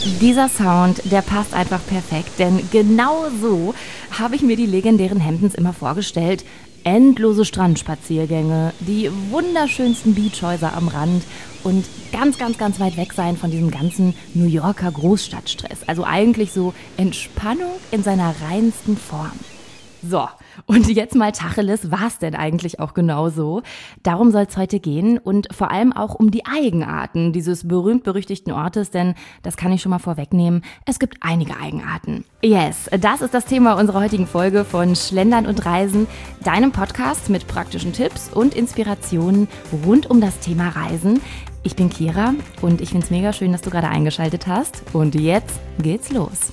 Dieser Sound, der passt einfach perfekt, denn genau so habe ich mir die legendären Hamptons immer vorgestellt. Endlose Strandspaziergänge, die wunderschönsten Beachhäuser am Rand und ganz, ganz, ganz weit weg sein von diesem ganzen New Yorker Großstadtstress. Also eigentlich so Entspannung in seiner reinsten Form. So, und jetzt mal Tacheles, war es denn eigentlich auch genau so? Darum soll es heute gehen und vor allem auch um die Eigenarten dieses berühmt-berüchtigten Ortes, denn das kann ich schon mal vorwegnehmen, es gibt einige Eigenarten. Yes, das ist das Thema unserer heutigen Folge von Schlendern und Reisen, deinem Podcast mit praktischen Tipps und Inspirationen rund um das Thema Reisen. Ich bin Kira und ich finde es mega schön, dass du gerade eingeschaltet hast und jetzt geht's los.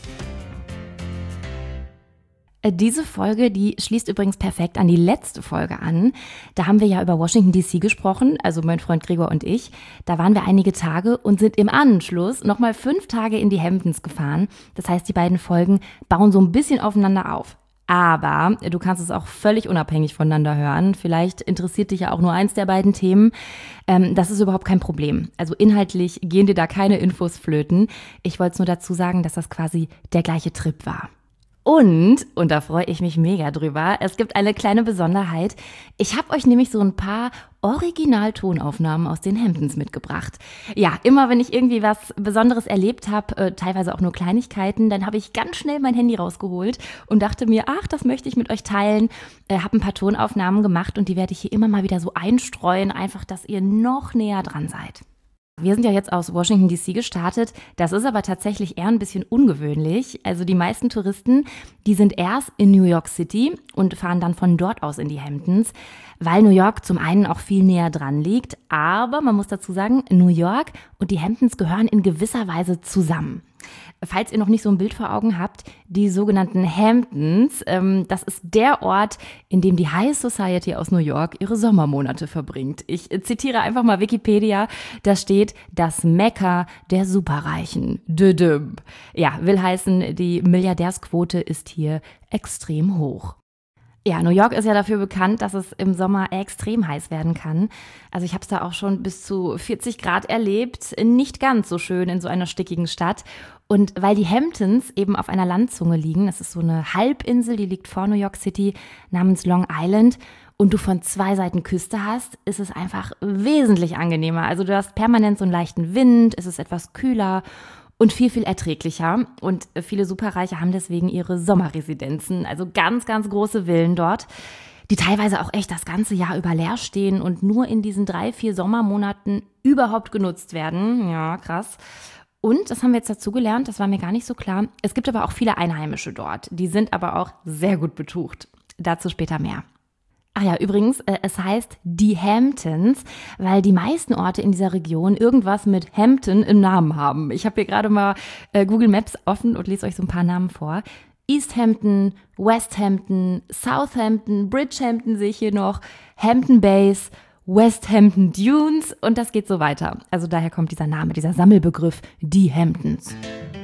Diese Folge, die schließt übrigens perfekt an die letzte Folge an. Da haben wir ja über Washington DC gesprochen, also mein Freund Gregor und ich. Da waren wir einige Tage und sind im Anschluss nochmal 5 Tage in die Hamptons gefahren. Das heißt, die beiden Folgen bauen so ein bisschen aufeinander auf. Aber du kannst es auch völlig unabhängig voneinander hören. Vielleicht interessiert dich ja auch nur eins der beiden Themen. Das ist überhaupt kein Problem. Also inhaltlich gehen dir da keine Infos flöten. Ich wollte es nur dazu sagen, dass das quasi der gleiche Trip war. Und da freue ich mich mega drüber, es gibt eine kleine Besonderheit. Ich habe euch nämlich so ein paar Original-Tonaufnahmen aus den Hamptons mitgebracht. Ja, immer wenn ich irgendwie was Besonderes erlebt habe, teilweise auch nur Kleinigkeiten, dann habe ich ganz schnell mein Handy rausgeholt und dachte mir, ach, das möchte ich mit euch teilen. Habe ein paar Tonaufnahmen gemacht und die werde ich hier immer mal wieder so einstreuen, einfach, dass ihr noch näher dran seid. Wir sind ja jetzt aus Washington DC gestartet, das ist aber tatsächlich eher ein bisschen ungewöhnlich. Also die meisten Touristen, die sind erst in New York City und fahren dann von dort aus in die Hamptons, weil New York zum einen auch viel näher dran liegt, aber man muss dazu sagen, New York und die Hamptons gehören in gewisser Weise zusammen. Falls ihr noch nicht so ein Bild vor Augen habt, die sogenannten Hamptons, das ist der Ort, in dem die High Society aus New York ihre Sommermonate verbringt. Ich zitiere einfach mal Wikipedia, da steht das Mekka der Superreichen. Düdüm. Ja, will heißen, die Milliardärsquote ist hier extrem hoch. Ja, New York ist ja dafür bekannt, dass es im Sommer extrem heiß werden kann. Also ich habe es da auch schon bis zu 40 Grad erlebt. Nicht ganz so schön in so einer stickigen Stadt. Und weil die Hamptons eben auf einer Landzunge liegen, das ist so eine Halbinsel, die liegt vor New York City namens Long Island, und du von 2 Seiten Küste hast, ist es einfach wesentlich angenehmer. Also du hast permanent so einen leichten Wind, es ist etwas kühler und viel, viel erträglicher. Und viele Superreiche haben deswegen ihre Sommerresidenzen, also ganz, ganz große Villen dort, die teilweise auch echt das ganze Jahr über leer stehen und nur in diesen 3-4 Sommermonaten überhaupt genutzt werden. Ja, krass. Und, das haben wir jetzt dazu gelernt, das war mir gar nicht so klar, es gibt aber auch viele Einheimische dort. Die sind aber auch sehr gut betucht. Dazu später mehr. Ach ja, übrigens, es heißt die Hamptons, weil die meisten Orte in dieser Region irgendwas mit Hampton im Namen haben. Ich habe hier gerade mal Google Maps offen und lese euch so ein paar Namen vor. East Hampton, West Hampton, Southampton, Bridgehampton sehe ich hier noch, Hampton Bays, West Hampton Dunes und das geht so weiter. Also daher kommt dieser Name, dieser Sammelbegriff, die Hamptons.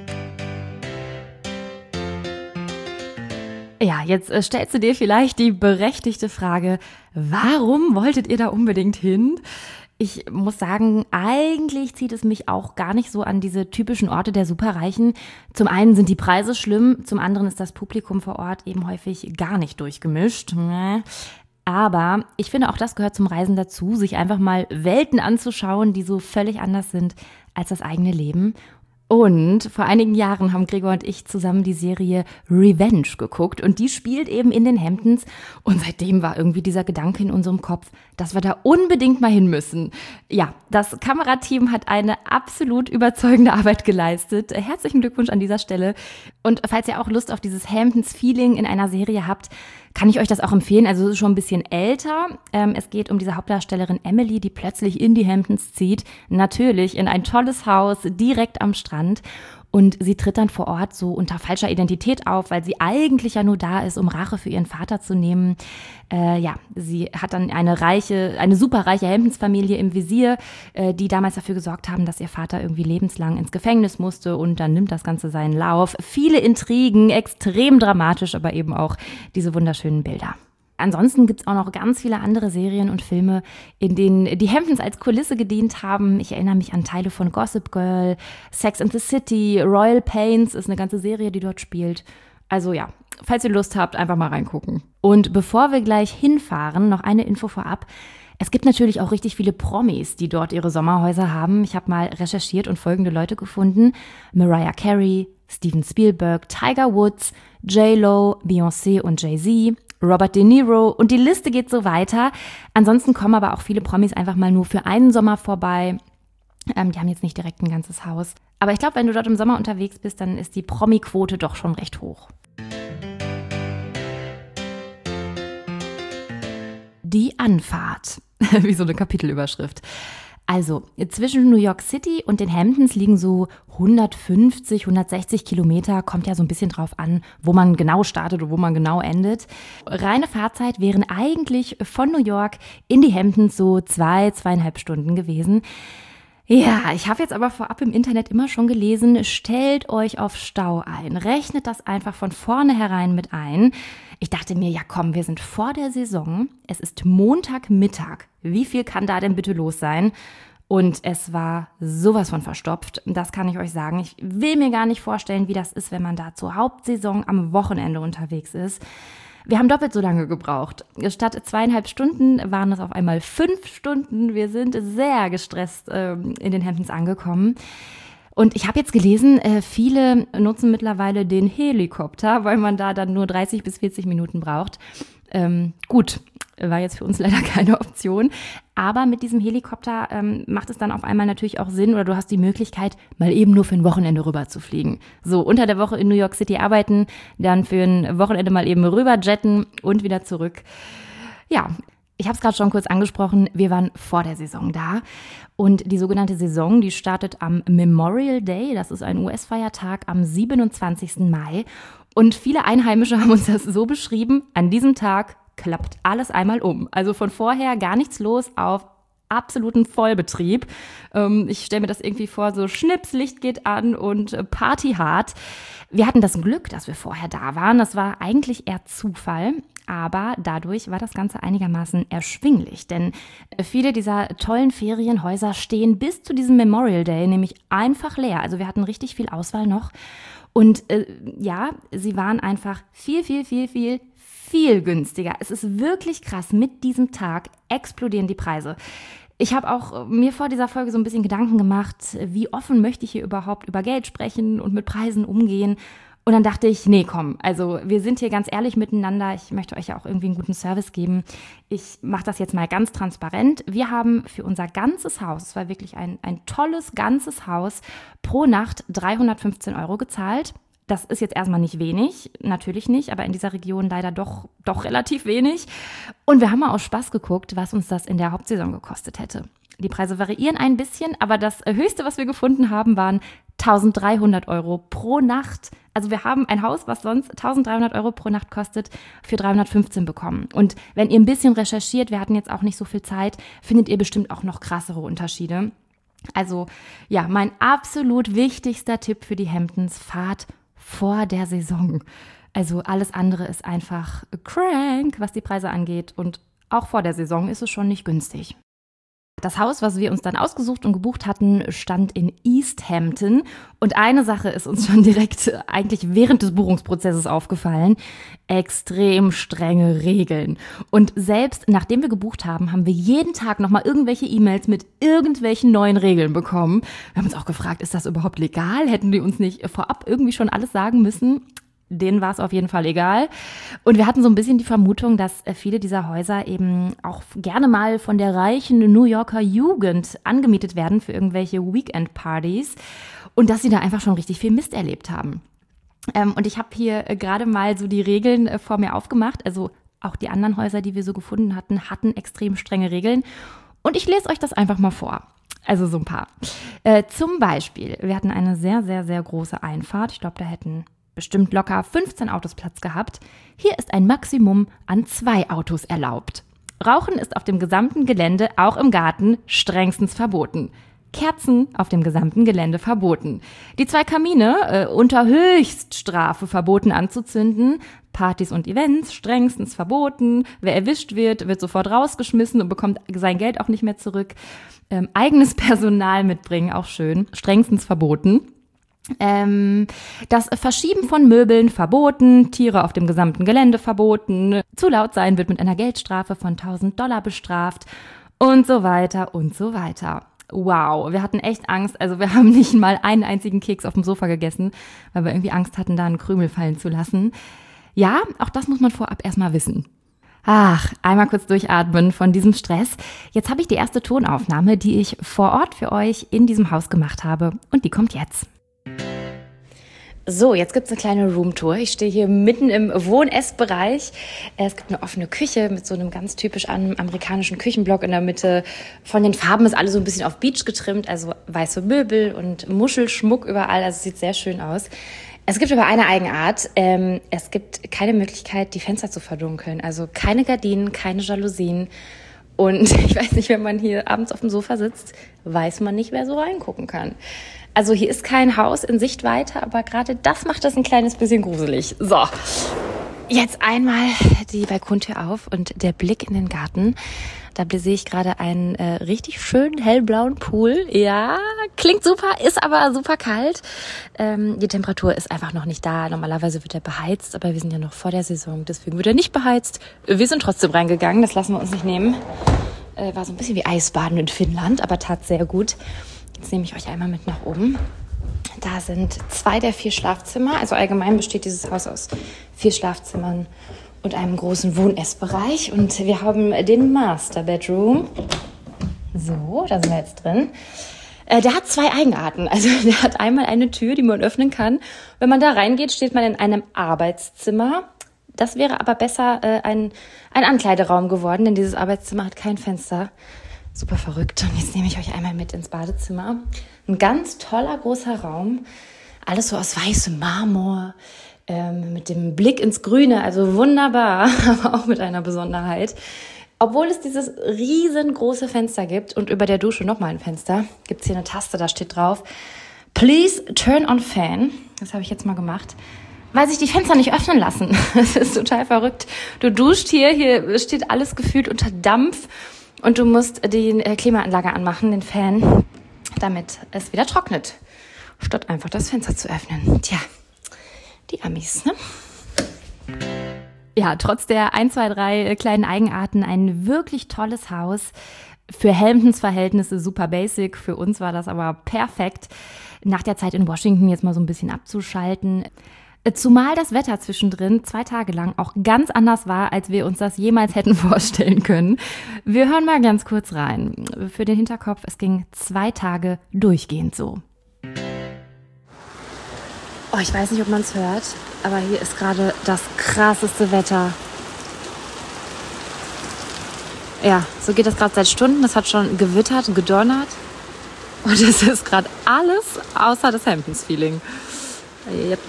Ja, jetzt stellst du dir vielleicht die berechtigte Frage, warum wolltet ihr da unbedingt hin? Ich muss sagen, eigentlich zieht es mich auch gar nicht so an diese typischen Orte der Superreichen. Zum einen sind die Preise schlimm, zum anderen ist das Publikum vor Ort eben häufig gar nicht durchgemischt. Aber ich finde, auch das gehört zum Reisen dazu, sich einfach mal Welten anzuschauen, die so völlig anders sind als das eigene Leben. Und vor einigen Jahren haben Gregor und ich zusammen die Serie Revenge geguckt und die spielt eben in den Hamptons und seitdem war irgendwie dieser Gedanke in unserem Kopf, dass wir da unbedingt mal hin müssen. Ja, das Kamerateam hat eine absolut überzeugende Arbeit geleistet. Herzlichen Glückwunsch an dieser Stelle. Und falls ihr auch Lust auf dieses Hamptons-Feeling in einer Serie habt, kann ich euch das auch empfehlen. Also es ist schon ein bisschen älter. Es geht um diese Hauptdarstellerin Emily, die plötzlich in die Hamptons zieht. Natürlich in ein tolles Haus direkt am Strand. Und sie tritt dann vor Ort so unter falscher Identität auf, weil sie eigentlich ja nur da ist, um Rache für ihren Vater zu nehmen. Sie hat dann eine superreiche Hamptons-Familie im Visier, die damals dafür gesorgt haben, dass ihr Vater irgendwie lebenslang ins Gefängnis musste und dann nimmt das Ganze seinen Lauf. Viele Intrigen, extrem dramatisch, aber eben auch diese wunderschönen Bilder. Ansonsten gibt es auch noch ganz viele andere Serien und Filme, in denen die Hamptons als Kulisse gedient haben. Ich erinnere mich an Teile von Gossip Girl, Sex and the City, Royal Pains ist eine ganze Serie, die dort spielt. Also ja, falls ihr Lust habt, einfach mal reingucken. Und bevor wir gleich hinfahren, noch eine Info vorab. Es gibt natürlich auch richtig viele Promis, die dort ihre Sommerhäuser haben. Ich habe mal recherchiert und folgende Leute gefunden. Mariah Carey, Steven Spielberg, Tiger Woods, J.Lo, Beyoncé und Jay-Z, Robert De Niro und die Liste geht so weiter. Ansonsten kommen aber auch viele Promis einfach mal nur für einen Sommer vorbei. Die haben jetzt nicht direkt ein ganzes Haus. Aber ich glaube, wenn du dort im Sommer unterwegs bist, dann ist die Promi-Quote doch schon recht hoch. Die Anfahrt. Wie so eine Kapitelüberschrift. Also, zwischen New York City und den Hamptons liegen so 150, 160 Kilometer, kommt ja so ein bisschen drauf an, wo man genau startet und wo man genau endet. Reine Fahrzeit wären eigentlich von New York in die Hamptons so 2,5 Stunden gewesen. Ja, ich habe jetzt aber vorab im Internet immer schon gelesen, stellt euch auf Stau ein, rechnet das einfach von vornherein mit ein. Ich dachte mir, ja komm, wir sind vor der Saison, es ist Montagmittag, wie viel kann da denn bitte los sein? Und es war sowas von verstopft, das kann ich euch sagen. Ich will mir gar nicht vorstellen, wie das ist, wenn man da zur Hauptsaison am Wochenende unterwegs ist. Wir haben doppelt so lange gebraucht. Statt 2,5 Stunden waren es auf einmal 5 Stunden. Wir sind sehr gestresst in den Hamptons angekommen. Und ich habe jetzt gelesen, viele nutzen mittlerweile den Helikopter, weil man da dann nur 30 bis 40 Minuten braucht. Gut, war jetzt für uns leider keine Option. Aber mit diesem Helikopter macht es dann auf einmal natürlich auch Sinn oder du hast die Möglichkeit, mal eben nur für ein Wochenende rüber zu fliegen. So, unter der Woche in New York City arbeiten, dann für ein Wochenende mal eben rüber jetten und wieder zurück. Ja, ich habe es gerade schon kurz angesprochen, wir waren vor der Saison da. Und die sogenannte Saison, die startet am Memorial Day, das ist ein US-Feiertag am 27. Mai. Und viele Einheimische haben uns das so beschrieben, an diesem Tag klappt alles einmal um. Also von vorher gar nichts los auf absoluten Vollbetrieb. Ich stelle mir das irgendwie vor, so Schnips, Licht geht an und Party hart. Wir hatten das Glück, dass wir vorher da waren. Das war eigentlich eher Zufall. Aber dadurch war das Ganze einigermaßen erschwinglich, denn viele dieser tollen Ferienhäuser stehen bis zu diesem Memorial Day nämlich einfach leer. Also wir hatten richtig viel Auswahl noch und ja, sie waren einfach viel günstiger. Es ist wirklich krass, mit diesem Tag explodieren die Preise. Ich habe auch mir vor dieser Folge so ein bisschen Gedanken gemacht, wie offen möchte ich hier überhaupt über Geld sprechen und mit Preisen umgehen. Und dann dachte ich, nee, komm, also wir sind hier ganz ehrlich miteinander. Ich möchte euch ja auch irgendwie einen guten Service geben. Ich mache das jetzt mal ganz transparent. Wir haben für unser ganzes Haus, es war wirklich ein tolles ganzes Haus, pro Nacht 315 € gezahlt. Das ist jetzt erstmal nicht wenig, natürlich nicht, aber in dieser Region leider doch relativ wenig. Und wir haben mal aus Spaß geguckt, was uns das in der Hauptsaison gekostet hätte. Die Preise variieren ein bisschen, aber das Höchste, was wir gefunden haben, waren 1.300 € pro Nacht. Also wir haben ein Haus, was sonst 1.300 € pro Nacht kostet, für 315 bekommen. Und wenn ihr ein bisschen recherchiert, wir hatten jetzt auch nicht so viel Zeit, findet ihr bestimmt auch noch krassere Unterschiede. Also ja, mein absolut wichtigster Tipp für die Hamptons: Fahrt vor der Saison. Also alles andere ist einfach crank, was die Preise angeht. Und auch vor der Saison ist es schon nicht günstig. Das Haus, was wir uns dann ausgesucht und gebucht hatten, stand in East Hampton. Und eine Sache ist uns schon direkt eigentlich während des Buchungsprozesses aufgefallen: extrem strenge Regeln. Und selbst nachdem wir gebucht haben, haben wir jeden Tag nochmal irgendwelche E-Mails mit irgendwelchen neuen Regeln bekommen. Wir haben uns auch gefragt, ist das überhaupt legal? Hätten die uns nicht vorab irgendwie schon alles sagen müssen? Denen war es auf jeden Fall egal. Und wir hatten so ein bisschen die Vermutung, dass viele dieser Häuser eben auch gerne mal von der reichen New Yorker Jugend angemietet werden für irgendwelche Weekend-Partys und dass sie da einfach schon richtig viel Mist erlebt haben. Und ich habe hier gerade mal so die Regeln vor mir aufgemacht. Also auch die anderen Häuser, die wir so gefunden hatten, hatten extrem strenge Regeln. Und ich lese euch das einfach mal vor. Also so ein paar. Zum Beispiel, wir hatten eine sehr große Einfahrt. Ich glaube, da hätten bestimmt locker 15 Autos Platz gehabt. Hier ist ein Maximum an 2 Autos erlaubt. Rauchen ist auf dem gesamten Gelände, auch im Garten, strengstens verboten. Kerzen auf dem gesamten Gelände verboten. Die 2 Kamine unter Höchststrafe verboten anzuzünden. Partys und Events strengstens verboten. Wer erwischt wird, wird sofort rausgeschmissen und bekommt sein Geld auch nicht mehr zurück. Eigenes Personal mitbringen, auch schön, strengstens verboten. Das Verschieben von Möbeln verboten, Tiere auf dem gesamten Gelände verboten, zu laut sein wird mit einer Geldstrafe von $1.000 bestraft und so weiter und so weiter. Wow, wir hatten echt Angst, also wir haben nicht mal einen einzigen Keks auf dem Sofa gegessen, weil wir irgendwie Angst hatten, da einen Krümel fallen zu lassen. Ja, auch das muss man vorab erstmal wissen. Ach, einmal kurz durchatmen von diesem Stress. Jetzt habe ich die erste Tonaufnahme, die ich vor Ort für euch in diesem Haus gemacht habe und die kommt jetzt. So, jetzt gibt's eine kleine Roomtour. Ich stehe hier mitten im Wohn-Ess-Bereich. Es gibt eine offene Küche mit so einem ganz typisch amerikanischen Küchenblock in der Mitte. Von den Farben ist alles so ein bisschen auf Beige getrimmt, also weiße Möbel und Muschelschmuck überall. Also es sieht sehr schön aus. Es gibt aber eine Eigenart. Es gibt keine Möglichkeit, die Fenster zu verdunkeln. Also keine Gardinen, keine Jalousien. Und ich weiß nicht, wenn man hier abends auf dem Sofa sitzt, weiß man nicht, wer so reingucken kann. Also hier ist kein Haus in Sichtweite, aber gerade das macht das ein kleines bisschen gruselig. So, jetzt einmal die Balkontür auf und der Blick in den Garten. Da sehe ich gerade einen richtig schönen hellblauen Pool. Ja, klingt super, ist aber super kalt. Die Temperatur ist einfach noch nicht da. Normalerweise wird er beheizt, aber wir sind ja noch vor der Saison, deswegen wird er nicht beheizt. Wir sind trotzdem reingegangen, das lassen wir uns nicht nehmen. War so ein bisschen wie Eisbaden in Finnland, aber tat sehr gut. Jetzt nehme ich euch einmal mit nach oben. Da sind 2 der 4 Schlafzimmer. Also allgemein besteht dieses Haus aus 4 Schlafzimmern und einem großen Wohn-Ess-Bereich. Und wir haben den Master Bedroom. So, da sind wir jetzt drin. Der hat 2 Eigenarten. Also der hat einmal eine Tür, die man öffnen kann. Wenn man da reingeht, steht man in einem Arbeitszimmer. Das wäre aber besser ein Ankleideraum geworden, denn dieses Arbeitszimmer hat kein Fenster. Super verrückt. Und jetzt nehme ich euch einmal mit ins Badezimmer. Ein ganz toller, großer Raum. Alles so aus weißem Marmor, mit dem Blick ins Grüne. Also wunderbar, aber auch mit einer Besonderheit. Obwohl es dieses riesengroße Fenster gibt und über der Dusche nochmal ein Fenster, gibt es hier eine Taste, da steht drauf: Please turn on fan. Das habe ich jetzt mal gemacht, weil sich die Fenster nicht öffnen lassen. Das ist total verrückt. Du duscht hier steht alles gefühlt unter Dampf. Und du musst die Klimaanlage anmachen, den Fan, damit es wieder trocknet, statt einfach das Fenster zu öffnen. Tja, die Amis, ne? Ja, trotz der 1, 2, 3 kleinen Eigenarten ein wirklich tolles Haus. Für Hamptons Verhältnisse super basic, für uns war das aber perfekt. Nach der Zeit in Washington jetzt mal so ein bisschen abzuschalten. Zumal das Wetter zwischendrin 2 Tage lang auch ganz anders war, als wir uns das jemals hätten vorstellen können. Wir hören mal ganz kurz rein. Für den Hinterkopf, es ging 2 Tage durchgehend so. Oh, ich weiß nicht, ob man es hört, aber hier ist gerade das krasseste Wetter. Ja, so geht das gerade seit Stunden. Es hat schon gewittert, gedonnert. Und es ist gerade alles außer das Hamptons-Feeling. Yep.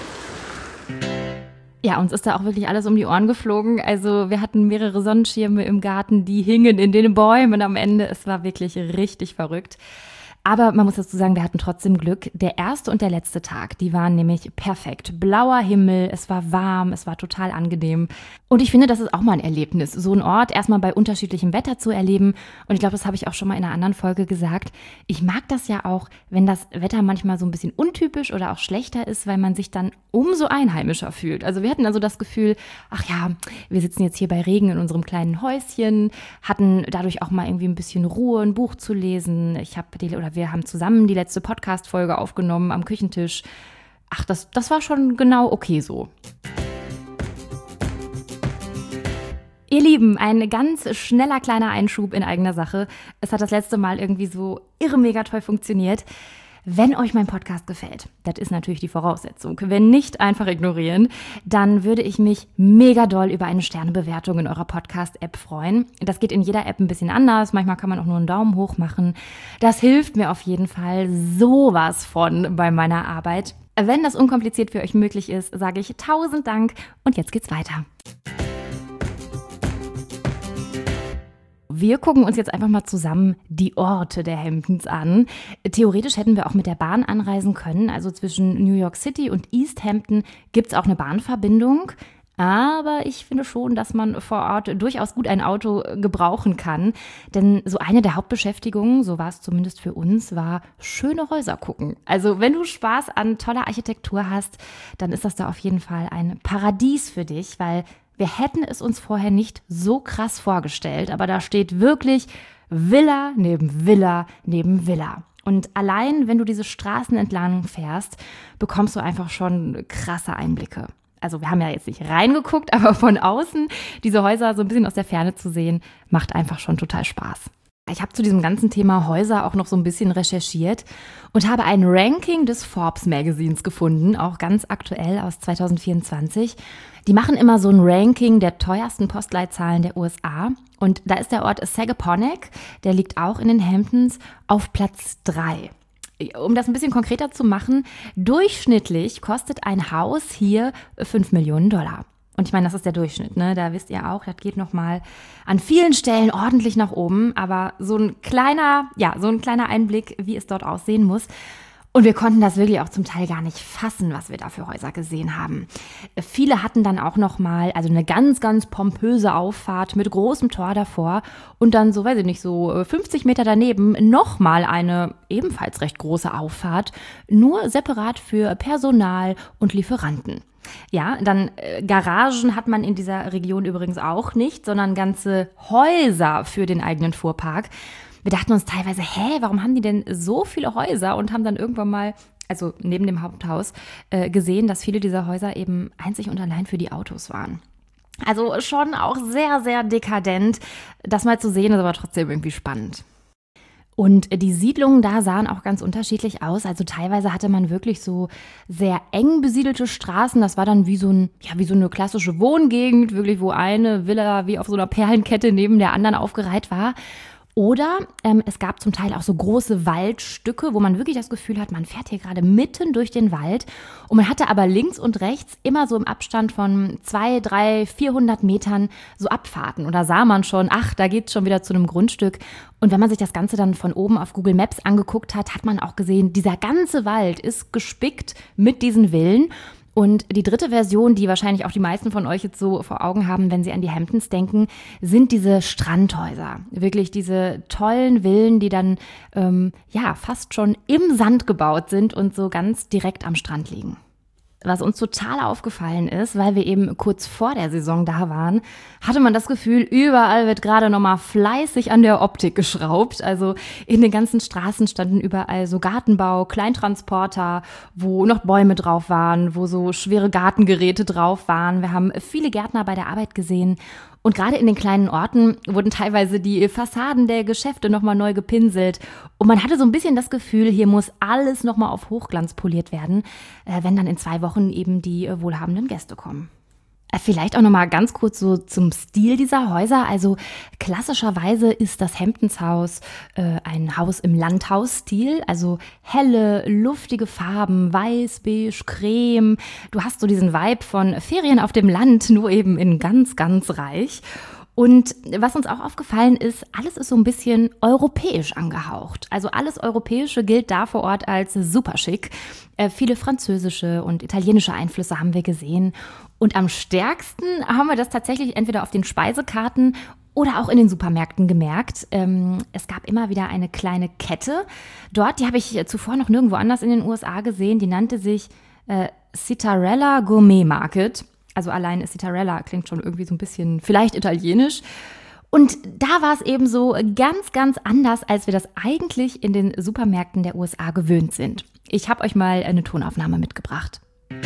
Ja, uns ist da auch wirklich alles um die Ohren geflogen. Also wir hatten mehrere Sonnenschirme im Garten, die hingen in den Bäumen am Ende. Es war wirklich richtig verrückt. Aber man muss dazu sagen, wir hatten trotzdem Glück. Der erste und der letzte Tag, die waren nämlich perfekt. Blauer Himmel, es war warm, es war total angenehm. Und ich finde, das ist auch mal ein Erlebnis, so einen Ort erstmal bei unterschiedlichem Wetter zu erleben. Und ich glaube, das habe ich auch schon mal in einer anderen Folge gesagt. Ich mag das ja auch, wenn das Wetter manchmal so ein bisschen untypisch oder auch schlechter ist, weil man sich dann umso einheimischer fühlt. Also wir hatten also das Gefühl, ach ja, wir sitzen jetzt hier bei Regen in unserem kleinen Häuschen, hatten dadurch auch mal irgendwie ein bisschen Ruhe, ein Buch zu lesen. Wir haben zusammen die letzte Podcast-Folge aufgenommen am Küchentisch. Ach, das war schon genau okay so. Ihr Lieben, ein ganz schneller kleiner Einschub in eigener Sache. Es hat das letzte Mal irgendwie so irre mega toll funktioniert. Wenn euch mein Podcast gefällt, das ist natürlich die Voraussetzung. Wenn nicht, einfach ignorieren. Dann würde ich mich mega doll über eine Sternebewertung in eurer Podcast-App freuen. Das geht in jeder App ein bisschen anders. Manchmal kann man auch nur einen Daumen hoch machen. Das hilft mir auf jeden Fall sowas von bei meiner Arbeit. Wenn das unkompliziert für euch möglich ist, sage ich 1000 Dank und jetzt geht's weiter. Wir gucken uns jetzt einfach mal zusammen die Orte der Hamptons an. Theoretisch hätten wir auch mit der Bahn anreisen können. Also zwischen New York City und East Hampton gibt es auch eine Bahnverbindung. Aber ich finde schon, dass man vor Ort durchaus gut ein Auto gebrauchen kann. Denn so eine der Hauptbeschäftigungen, so war es zumindest für uns, war schöne Häuser gucken. Also wenn du Spaß an toller Architektur hast, dann ist das da auf jeden Fall ein Paradies für dich, weil wir hätten es uns vorher nicht so krass vorgestellt. Aber da steht wirklich Villa neben Villa neben Villa. Und allein, wenn du diese Straßen entlang fährst, bekommst du einfach schon krasse Einblicke. Also wir haben ja jetzt nicht reingeguckt, aber von außen diese Häuser so ein bisschen aus der Ferne zu sehen, macht einfach schon total Spaß. Ich habe zu diesem ganzen Thema Häuser auch noch so ein bisschen recherchiert und habe ein Ranking des Forbes Magazins gefunden, auch ganz aktuell aus 2024. Die machen immer so ein Ranking der teuersten Postleitzahlen der USA. Und da ist der Ort Sagaponack, der liegt auch in den Hamptons, auf Platz 3. Um das ein bisschen konkreter zu machen, durchschnittlich kostet ein Haus hier $5 Millionen. Und ich meine, das ist der Durchschnitt, ne? Da wisst ihr auch, das geht nochmal an vielen Stellen ordentlich nach oben. Aber so ein kleiner Einblick, wie es dort aussehen muss. Und wir konnten das wirklich auch zum Teil gar nicht fassen, was wir da für Häuser gesehen haben. Viele hatten dann auch nochmal, also eine ganz, ganz pompöse Auffahrt mit großem Tor davor und dann so, weiß ich nicht, so 50 Meter daneben nochmal eine ebenfalls recht große Auffahrt, nur separat für Personal und Lieferanten. Ja, dann Garagen hat man in dieser Region übrigens auch nicht, sondern ganze Häuser für den eigenen Fuhrpark. Wir dachten uns teilweise, warum haben die denn so viele Häuser und haben dann irgendwann mal, also neben dem Haupthaus, gesehen, dass viele dieser Häuser eben einzig und allein für die Autos waren. Also schon auch sehr, sehr dekadent. Das mal zu sehen ist aber trotzdem irgendwie spannend. Und die Siedlungen da sahen auch ganz unterschiedlich aus. Also teilweise hatte man wirklich so sehr eng besiedelte Straßen. Das war dann wie so eine klassische Wohngegend, wirklich, wo eine Villa wie auf so einer Perlenkette neben der anderen aufgereiht war. Oder es gab zum Teil auch so große Waldstücke, wo man wirklich das Gefühl hat, man fährt hier gerade mitten durch den Wald. Und man hatte aber links und rechts immer so im Abstand von 200, 300, 400 Metern so Abfahrten. Und da sah man schon, da geht's schon wieder zu einem Grundstück. Und wenn man sich das Ganze dann von oben auf Google Maps angeguckt hat, hat man auch gesehen, dieser ganze Wald ist gespickt mit diesen Villen. Und die dritte Version, die wahrscheinlich auch die meisten von euch jetzt so vor Augen haben, wenn sie an die Hamptons denken, sind diese Strandhäuser. Wirklich diese tollen Villen, die dann fast schon im Sand gebaut sind und so ganz direkt am Strand liegen. Was uns total aufgefallen ist, weil wir eben kurz vor der Saison da waren, hatte man das Gefühl, überall wird gerade nochmal fleißig an der Optik geschraubt. Also in den ganzen Straßen standen überall so Gartenbau, Kleintransporter, wo noch Bäume drauf waren, wo so schwere Gartengeräte drauf waren. Wir haben viele Gärtner bei der Arbeit gesehen. Und gerade in den kleinen Orten wurden teilweise die Fassaden der Geschäfte nochmal neu gepinselt. Und man hatte so ein bisschen das Gefühl, hier muss alles nochmal auf Hochglanz poliert werden, wenn dann in 2 Wochen eben die wohlhabenden Gäste kommen. Vielleicht auch nochmal ganz kurz so zum Stil dieser Häuser. Also klassischerweise ist das Hamptons Haus ein Haus im Landhausstil. Also helle, luftige Farben, weiß, beige, creme. Du hast so diesen Vibe von Ferien auf dem Land, nur eben in ganz, ganz reich. Und was uns auch aufgefallen ist, alles ist so ein bisschen europäisch angehaucht. Also alles Europäische gilt da vor Ort als super schick. Viele französische und italienische Einflüsse haben wir gesehen. Und am stärksten haben wir das tatsächlich entweder auf den Speisekarten oder auch in den Supermärkten gemerkt. Es gab immer wieder eine kleine Kette. Dort, die habe ich zuvor noch nirgendwo anders in den USA gesehen, die nannte sich Citarella Gourmet Market. Also allein Citarella klingt schon irgendwie so ein bisschen vielleicht italienisch. Und da war es eben so ganz, ganz anders, als wir das eigentlich in den Supermärkten der USA gewöhnt sind. Ich habe euch mal eine Tonaufnahme mitgebracht.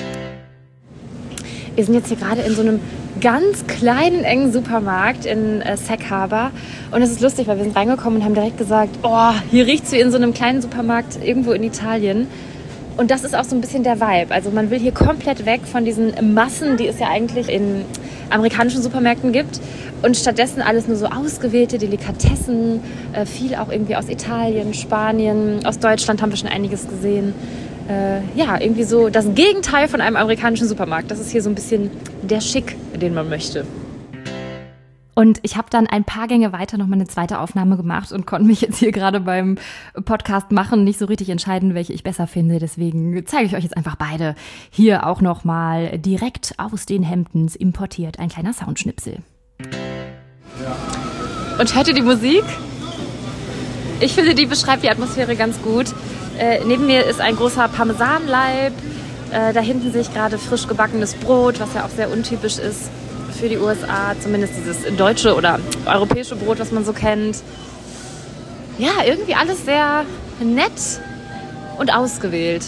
Wir sind jetzt hier gerade in so einem ganz kleinen, engen Supermarkt in Sag Harbor. Und es ist lustig, weil wir sind reingekommen und haben direkt gesagt, hier riecht es wie in so einem kleinen Supermarkt irgendwo in Italien. Und das ist auch so ein bisschen der Vibe. Also man will hier komplett weg von diesen Massen, die es ja eigentlich in amerikanischen Supermärkten gibt. Und stattdessen alles nur so ausgewählte Delikatessen, viel auch irgendwie aus Italien, Spanien, aus Deutschland haben wir schon einiges gesehen. Irgendwie so das Gegenteil von einem amerikanischen Supermarkt. Das ist hier so ein bisschen der Schick, den man möchte. Und ich habe dann ein paar Gänge weiter nochmal eine zweite Aufnahme gemacht und konnte mich jetzt hier gerade beim Podcast machen nicht so richtig entscheiden, welche ich besser finde. Deswegen zeige ich euch jetzt einfach beide. Hier auch nochmal direkt aus den Hamptons importiert. Ein kleiner Soundschnipsel. Und hört ihr die Musik? Ich finde, die beschreibt die Atmosphäre ganz gut. Neben mir ist ein großer Parmesanlaib. Da hinten sehe ich gerade frisch gebackenes Brot, was ja auch sehr untypisch ist für die USA. Zumindest dieses deutsche oder europäische Brot, was man so kennt. Ja, irgendwie alles sehr nett und ausgewählt.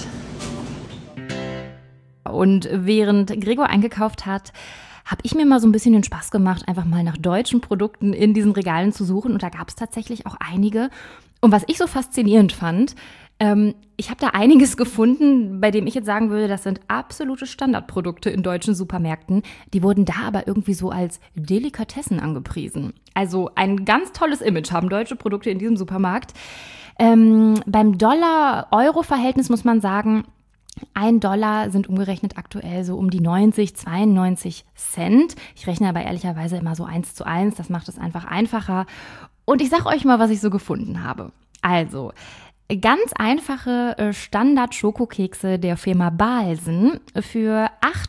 Und während Gregor eingekauft hat, habe ich mir mal so ein bisschen den Spaß gemacht, einfach mal nach deutschen Produkten in diesen Regalen zu suchen. Und da gab es tatsächlich auch einige. Und was ich so faszinierend fand, ich habe da einiges gefunden, bei dem ich jetzt sagen würde, das sind absolute Standardprodukte in deutschen Supermärkten. Die wurden da aber irgendwie so als Delikatessen angepriesen. Also ein ganz tolles Image haben deutsche Produkte in diesem Supermarkt. Beim Dollar-Euro-Verhältnis muss man sagen, $1 sind umgerechnet aktuell so um die 90, 92 Cent. Ich rechne aber ehrlicherweise immer so 1:1. Das macht es einfach einfacher. Und ich sag euch mal, was ich so gefunden habe. Also, ganz einfache Standard-Schokokekse der Firma Balsen für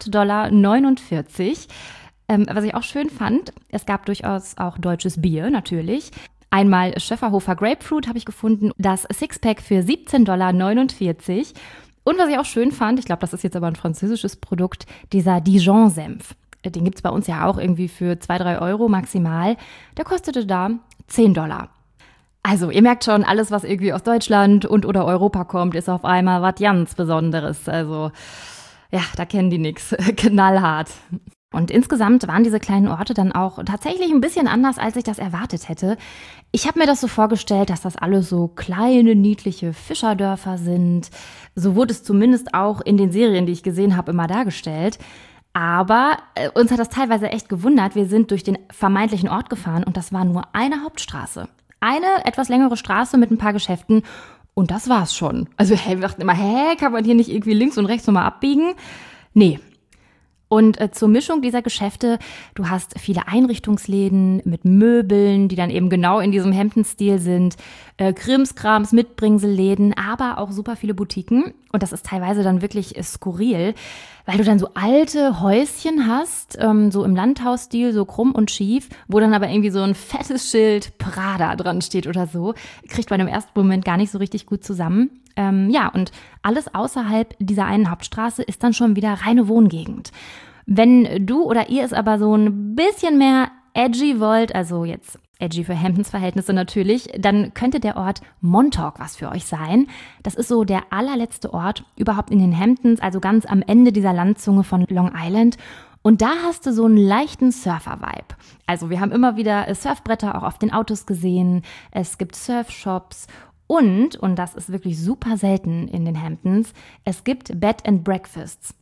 $8,49. Was ich auch schön fand, es gab durchaus auch deutsches Bier, natürlich. Einmal Schöfferhofer Grapefruit habe ich gefunden, das Sixpack für $17,49. Und was ich auch schön fand, ich glaube, das ist jetzt aber ein französisches Produkt, dieser Dijon-Senf. Den gibt es bei uns ja auch irgendwie für 2-3 Euro maximal. Der kostete da $10. Also, ihr merkt schon, alles, was irgendwie aus Deutschland und oder Europa kommt, ist auf einmal was ganz Besonderes. Also, ja, da kennen die nichts. Knallhart. Und insgesamt waren diese kleinen Orte dann auch tatsächlich ein bisschen anders, als ich das erwartet hätte. Ich habe mir das so vorgestellt, dass das alles so kleine, niedliche Fischerdörfer sind. So wurde es zumindest auch in den Serien, die ich gesehen habe, immer dargestellt. Aber uns hat das teilweise echt gewundert. Wir sind durch den vermeintlichen Ort gefahren und das war nur eine Hauptstraße. Eine etwas längere Straße mit ein paar Geschäften und das war's schon. Also wir dachten immer, kann man hier nicht irgendwie links und rechts nochmal abbiegen? Nee. Und zur Mischung dieser Geschäfte, du hast viele Einrichtungsläden mit Möbeln, die dann eben genau in diesem Hampton-Stil sind, Krimskrams, Mitbringselläden, aber auch super viele Boutiquen. Und das ist teilweise dann wirklich skurril, weil du dann so alte Häuschen hast, so im Landhausstil, so krumm und schief, wo dann aber irgendwie so ein fettes Schild Prada dran steht oder so. Kriegt man im ersten Moment gar nicht so richtig gut zusammen. Ja, und alles außerhalb dieser einen Hauptstraße ist dann schon wieder reine Wohngegend. Wenn du oder ihr es aber so ein bisschen mehr edgy wollt, also jetzt edgy für Hamptons Verhältnisse natürlich, dann könnte der Ort Montauk was für euch sein. Das ist so der allerletzte Ort überhaupt in den Hamptons, also ganz am Ende dieser Landzunge von Long Island. Und da hast du so einen leichten Surfer-Vibe. Also wir haben immer wieder Surfbretter auch auf den Autos gesehen. Es gibt Surfshops. Und das ist wirklich super selten in den Hamptons, es gibt Bed and Breakfasts.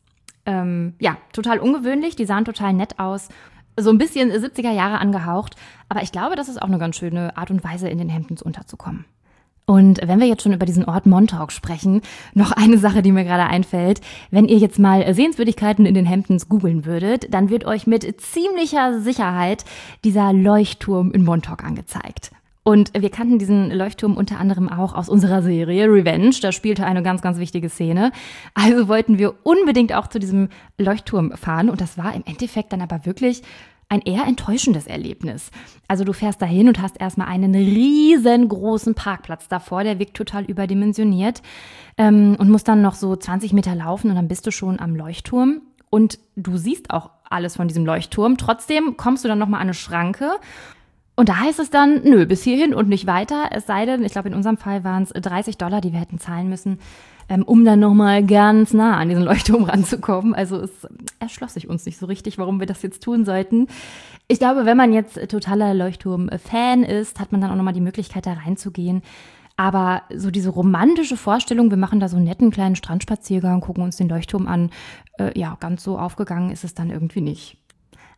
Ja, total ungewöhnlich, die sahen total nett aus. So ein bisschen 70er Jahre angehaucht. Aber ich glaube, das ist auch eine ganz schöne Art und Weise, in den Hamptons unterzukommen. Und wenn wir jetzt schon über diesen Ort Montauk sprechen, noch eine Sache, die mir gerade einfällt. Wenn ihr jetzt mal Sehenswürdigkeiten in den Hamptons googeln würdet, dann wird euch mit ziemlicher Sicherheit dieser Leuchtturm in Montauk angezeigt. Und wir kannten diesen Leuchtturm unter anderem auch aus unserer Serie Revenge. Da spielte eine ganz, ganz wichtige Szene. Also wollten wir unbedingt auch zu diesem Leuchtturm fahren. Und das war im Endeffekt dann aber wirklich ein eher enttäuschendes Erlebnis. Also du fährst dahin und hast erstmal einen riesengroßen Parkplatz davor. Der wirkt total überdimensioniert. Und musst dann noch so 20 Meter laufen und dann bist du schon am Leuchtturm. Und du siehst auch alles von diesem Leuchtturm. Trotzdem kommst du dann nochmal an eine Schranke. Und da heißt es dann, nö, bis hierhin und nicht weiter. Es sei denn, ich glaube, in unserem Fall waren es $30, die wir hätten zahlen müssen, um dann nochmal ganz nah an diesen Leuchtturm ranzukommen. Also es erschloss sich uns nicht so richtig, warum wir das jetzt tun sollten. Ich glaube, wenn man jetzt totaler Leuchtturm-Fan ist, hat man dann auch nochmal die Möglichkeit, da reinzugehen. Aber so diese romantische Vorstellung, wir machen da so einen netten kleinen Strandspaziergang, gucken uns den Leuchtturm an, ja, ganz so aufgegangen ist es dann irgendwie nicht.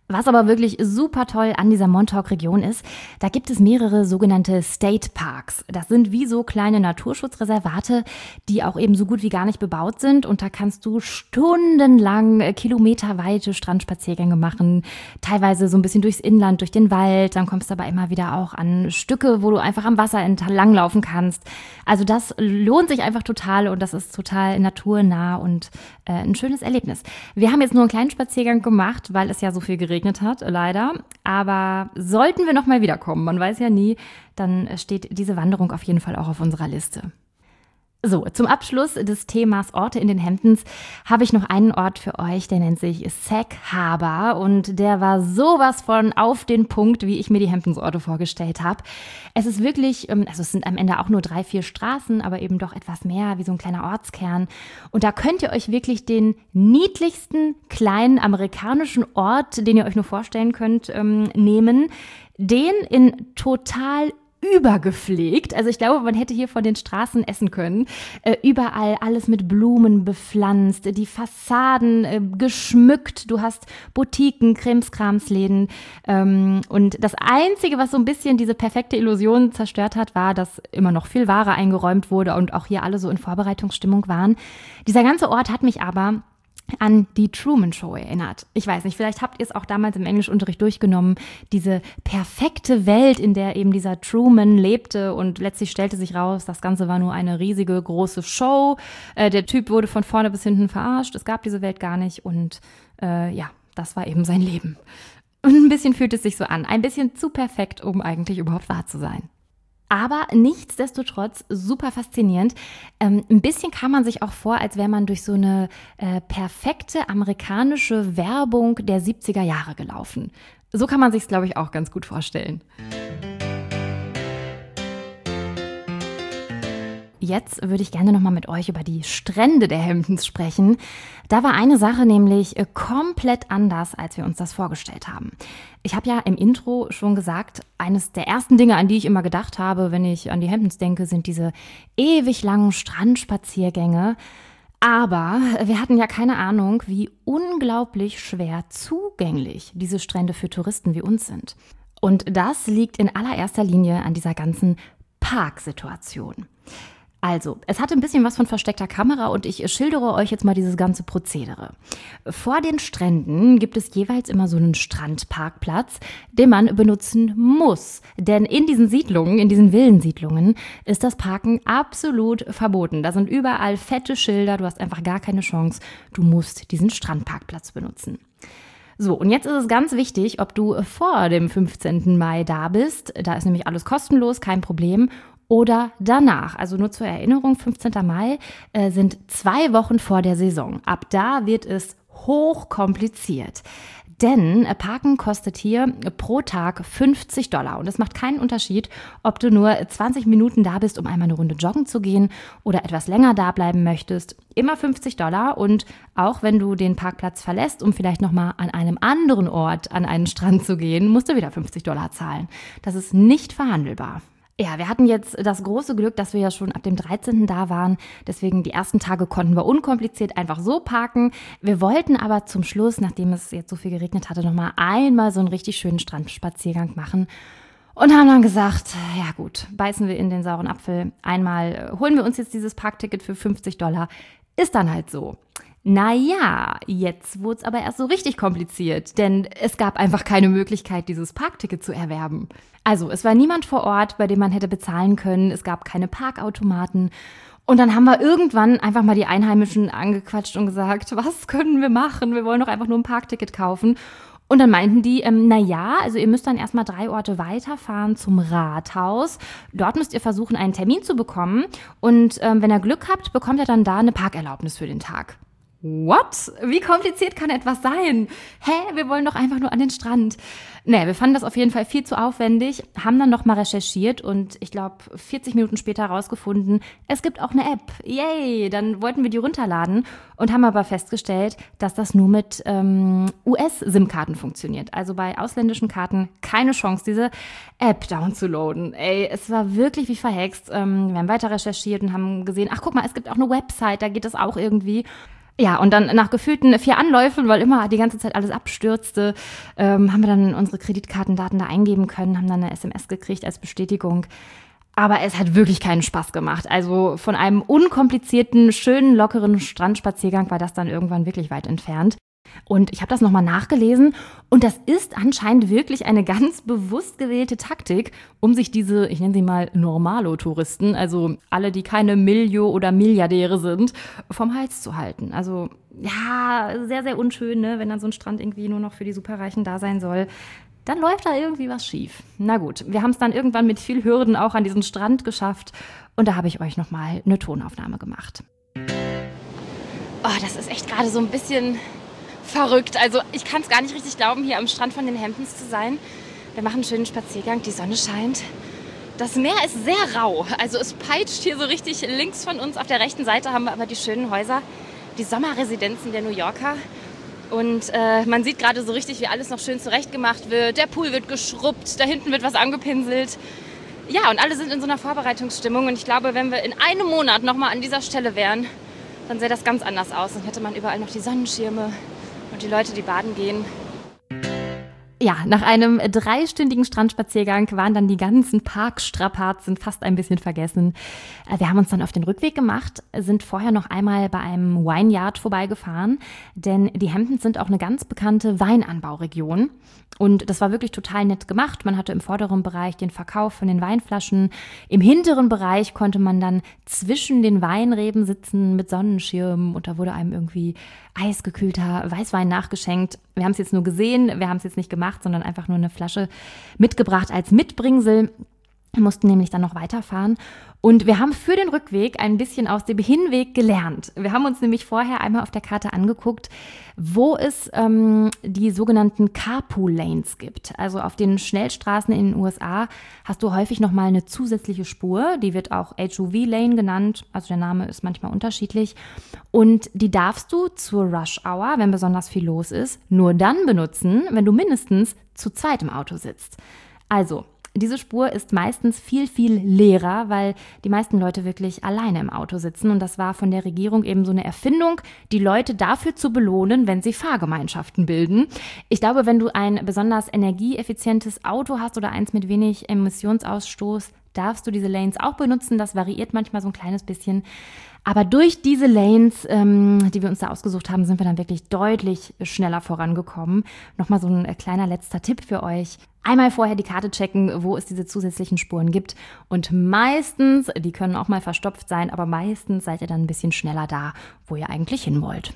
Was aber wirklich super toll an dieser Montauk-Region ist, da gibt es mehrere sogenannte State Parks. Das sind wie so kleine Naturschutzreservate, die auch eben so gut wie gar nicht bebaut sind. Und da kannst du stundenlang kilometerweite Strandspaziergänge machen, teilweise so ein bisschen durchs Inland, durch den Wald. Dann kommst du aber immer wieder auch an Stücke, wo du einfach am Wasser entlanglaufen kannst. Also das lohnt sich einfach total und das ist total naturnah und ein schönes Erlebnis. Wir haben jetzt nur einen kleinen Spaziergang gemacht, weil es ja so viel geregnet hat, leider. Aber sollten wir noch mal wiederkommen, man weiß ja nie, dann steht diese Wanderung auf jeden Fall auch auf unserer Liste. So, zum Abschluss des Themas Orte in den Hamptons habe ich noch einen Ort für euch, der nennt sich Sag Harbor und der war sowas von auf den Punkt, wie ich mir die Hamptons-Orte vorgestellt habe. Es ist wirklich, also es sind am Ende auch nur 3-4 Straßen, aber eben doch etwas mehr, wie so ein kleiner Ortskern. Und da könnt ihr euch wirklich den niedlichsten kleinen amerikanischen Ort, den ihr euch nur vorstellen könnt, nehmen, den in total übergepflegt. Also ich glaube, man hätte hier von den Straßen essen können. Überall alles mit Blumen bepflanzt, die Fassaden geschmückt. Du hast Boutiquen, Krimskramsläden. Und das Einzige, was so ein bisschen diese perfekte Illusion zerstört hat, war, dass immer noch viel Ware eingeräumt wurde und auch hier alle so in Vorbereitungsstimmung waren. Dieser ganze Ort hat mich aber an die Truman Show erinnert. Ich weiß nicht, vielleicht habt ihr es auch damals im Englischunterricht durchgenommen, diese perfekte Welt, in der eben dieser Truman lebte und letztlich stellte sich raus, das Ganze war nur eine riesige, große Show. Der Typ wurde von vorne bis hinten verarscht, es gab diese Welt gar nicht und ja, das war eben sein Leben. Und ein bisschen fühlt es sich so an, ein bisschen zu perfekt, um eigentlich überhaupt wahr zu sein. Aber nichtsdestotrotz super faszinierend. Ein bisschen kam man sich auch vor, als wäre man durch so eine perfekte amerikanische Werbung der 70er Jahre gelaufen. So kann man sich es, glaube ich, auch ganz gut vorstellen. Jetzt würde ich gerne nochmal mit euch über die Strände der Hamptons sprechen. Da war eine Sache nämlich komplett anders, als wir uns das vorgestellt haben. Ich habe ja im Intro schon gesagt, eines der ersten Dinge, an die ich immer gedacht habe, wenn ich an die Hamptons denke, sind diese ewig langen Strandspaziergänge. Aber wir hatten ja keine Ahnung, wie unglaublich schwer zugänglich diese Strände für Touristen wie uns sind. Und das liegt in allererster Linie an dieser ganzen Parksituation. Also, es hatte ein bisschen was von versteckter Kamera und ich schildere euch jetzt mal dieses ganze Prozedere. Vor den Stränden gibt es jeweils immer so einen Strandparkplatz, den man benutzen muss. Denn in diesen Siedlungen, in diesen Villensiedlungen, ist das Parken absolut verboten. Da sind überall fette Schilder, du hast einfach gar keine Chance. Du musst diesen Strandparkplatz benutzen. So, und jetzt ist es ganz wichtig, ob du vor dem 15. Mai da bist. Da ist nämlich alles kostenlos, kein Problem. Oder danach, also nur zur Erinnerung, 15. Mai sind 2 Wochen vor der Saison. Ab da wird es hochkompliziert. Denn Parken kostet hier pro Tag $50 und es macht keinen Unterschied, ob du nur 20 Minuten da bist, um einmal eine Runde joggen zu gehen oder etwas länger da bleiben möchtest. Immer $50 und auch wenn du den Parkplatz verlässt, um vielleicht nochmal an einem anderen Ort an einen Strand zu gehen, musst du wieder $50 zahlen. Das ist nicht verhandelbar. Ja, wir hatten jetzt das große Glück, dass wir ja schon ab dem 13. da waren. Deswegen die ersten Tage konnten wir unkompliziert einfach so parken. Wir wollten aber zum Schluss, nachdem es jetzt so viel geregnet hatte, nochmal einmal so einen richtig schönen Strandspaziergang machen. Und haben dann gesagt, ja gut, beißen wir in den sauren Apfel. Einmal holen wir uns jetzt dieses Parkticket für $50. Ist dann halt so. Naja, jetzt wurde es aber erst so richtig kompliziert, denn es gab einfach keine Möglichkeit, dieses Parkticket zu erwerben. Also, es war niemand vor Ort, bei dem man hätte bezahlen können, es gab keine Parkautomaten. Und dann haben wir irgendwann einfach mal die Einheimischen angequatscht und gesagt, was können wir machen? Wir wollen doch einfach nur ein Parkticket kaufen. Und dann meinten die, also ihr müsst dann erstmal 3 Orte weiterfahren zum Rathaus. Dort müsst ihr versuchen, einen Termin zu bekommen. Und wenn ihr Glück habt, bekommt ihr dann da eine Parkerlaubnis für den Tag. What? Wie kompliziert kann etwas sein? Wir wollen doch einfach nur an den Strand. Nee, wir fanden das auf jeden Fall viel zu aufwendig, haben dann nochmal recherchiert und ich glaube 40 Minuten später herausgefunden, es gibt auch eine App. Yay! Dann wollten wir die runterladen und haben aber festgestellt, dass das nur mit US-SIM-Karten funktioniert. Also bei ausländischen Karten keine Chance, diese App downzuladen. Es war wirklich wie verhext. Wir haben weiter recherchiert und haben gesehen, ach guck mal, es gibt auch eine Website, da geht das auch irgendwie. Ja, und dann nach gefühlten 4 Anläufen, weil immer die ganze Zeit alles abstürzte, haben wir dann unsere Kreditkartendaten da eingeben können, haben dann eine SMS gekriegt als Bestätigung. Aber es hat wirklich keinen Spaß gemacht. Also von einem unkomplizierten, schönen, lockeren Strandspaziergang war das dann irgendwann wirklich weit entfernt. Und ich habe das nochmal nachgelesen und das ist anscheinend wirklich eine ganz bewusst gewählte Taktik, um sich diese, ich nenne sie mal Normalo-Touristen, also alle, die keine Milio- oder Milliardäre sind, vom Hals zu halten. Also ja, sehr, sehr unschön, ne? Wenn dann so ein Strand irgendwie nur noch für die Superreichen da sein soll. Dann läuft da irgendwie was schief. Na gut, wir haben es dann irgendwann mit viel Hürden auch an diesen Strand geschafft und da habe ich euch nochmal eine Tonaufnahme gemacht. Oh, das ist echt gerade so ein bisschen verrückt. Also ich kann es gar nicht richtig glauben, hier am Strand von den Hamptons zu sein. Wir machen einen schönen Spaziergang, die Sonne scheint. Das Meer ist sehr rau. Also es peitscht hier so richtig links von uns. Auf der rechten Seite haben wir aber die schönen Häuser, die Sommerresidenzen der New Yorker. Und man sieht gerade so richtig, wie alles noch schön zurechtgemacht wird. Der Pool wird geschrubbt, da hinten wird was angepinselt. Ja, und alle sind in so einer Vorbereitungsstimmung. Und ich glaube, wenn wir in einem Monat nochmal an dieser Stelle wären, dann sähe das ganz anders aus. Dann hätte man überall noch die Sonnenschirme und die Leute, die baden gehen. Ja, nach einem 3-stündigen Strandspaziergang waren dann die ganzen Parkstrapazen fast ein bisschen vergessen. Wir haben uns dann auf den Rückweg gemacht, sind vorher noch einmal bei einem Wineyard vorbeigefahren, denn die Hamptons sind auch eine ganz bekannte Weinanbauregion. Und das war wirklich total nett gemacht. Man hatte im vorderen Bereich den Verkauf von den Weinflaschen. Im hinteren Bereich konnte man dann zwischen den Weinreben sitzen mit Sonnenschirmen und da wurde einem irgendwie eisgekühlter Weißwein nachgeschenkt. Wir haben es jetzt nur gesehen, wir haben es jetzt nicht gemacht, sondern einfach nur eine Flasche mitgebracht als Mitbringsel. Wir mussten nämlich dann noch weiterfahren und wir haben für den Rückweg ein bisschen aus dem Hinweg gelernt. Wir haben uns nämlich vorher einmal auf der Karte angeguckt, wo es die sogenannten Carpool-Lanes gibt. Also auf den Schnellstraßen in den USA hast du häufig nochmal eine zusätzliche Spur, die wird auch HOV-Lane genannt, also der Name ist manchmal unterschiedlich. Und die darfst du zur Rush-Hour, wenn besonders viel los ist, nur dann benutzen, wenn du mindestens zu zweit im Auto sitzt. Also diese Spur ist meistens viel, viel leerer, weil die meisten Leute wirklich alleine im Auto sitzen. Und das war von der Regierung eben so eine Erfindung, die Leute dafür zu belohnen, wenn sie Fahrgemeinschaften bilden. Ich glaube, wenn du ein besonders energieeffizientes Auto hast oder eins mit wenig Emissionsausstoß, darfst du diese Lanes auch benutzen. Das variiert manchmal so ein kleines bisschen. Aber durch diese Lanes, die wir uns da ausgesucht haben, sind wir dann wirklich deutlich schneller vorangekommen. Nochmal so ein kleiner letzter Tipp für euch. Einmal vorher die Karte checken, wo es diese zusätzlichen Spuren gibt. Und meistens, die können auch mal verstopft sein, aber meistens seid ihr dann ein bisschen schneller da, wo ihr eigentlich hin wollt.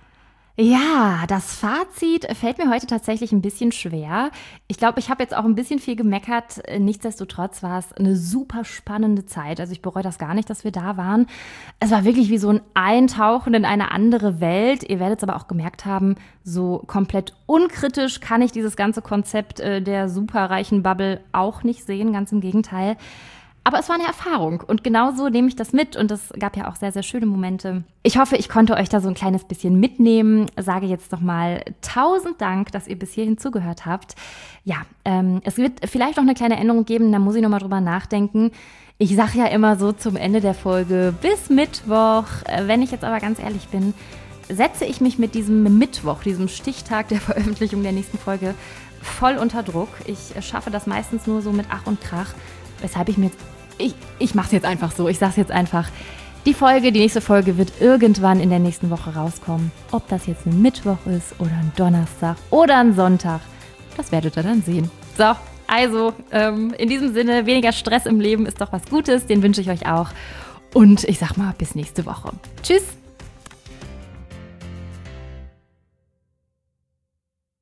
Ja, das Fazit fällt mir heute tatsächlich ein bisschen schwer. Ich glaube, ich habe jetzt auch ein bisschen viel gemeckert. Nichtsdestotrotz war es eine super spannende Zeit. Also ich bereue das gar nicht, dass wir da waren. Es war wirklich wie so ein Eintauchen in eine andere Welt. Ihr werdet es aber auch gemerkt haben, so komplett unkritisch kann ich dieses ganze Konzept der superreichen Bubble auch nicht sehen. Ganz im Gegenteil. Aber es war eine Erfahrung und genauso nehme ich das mit und es gab ja auch sehr, sehr schöne Momente. Ich hoffe, ich konnte euch da so ein kleines bisschen mitnehmen. Sage jetzt nochmal 1000 Dank, dass ihr bis hierhin zugehört habt. Ja, es wird vielleicht noch eine kleine Änderung geben, da muss ich nochmal drüber nachdenken. Ich sage ja immer so zum Ende der Folge bis Mittwoch. Wenn ich jetzt aber ganz ehrlich bin, setze ich mich mit diesem Mittwoch, diesem Stichtag der Veröffentlichung der nächsten Folge, voll unter Druck. Ich schaffe das meistens nur so mit Ach und Krach, weshalb ich mir jetzt ich mache es jetzt einfach so, ich sage es jetzt einfach. Die nächste Folge wird irgendwann in der nächsten Woche rauskommen. Ob das jetzt ein Mittwoch ist oder ein Donnerstag oder ein Sonntag, das werdet ihr dann sehen. So, also in diesem Sinne, weniger Stress im Leben ist doch was Gutes, den wünsche ich euch auch. Und ich sag mal, bis nächste Woche. Tschüss!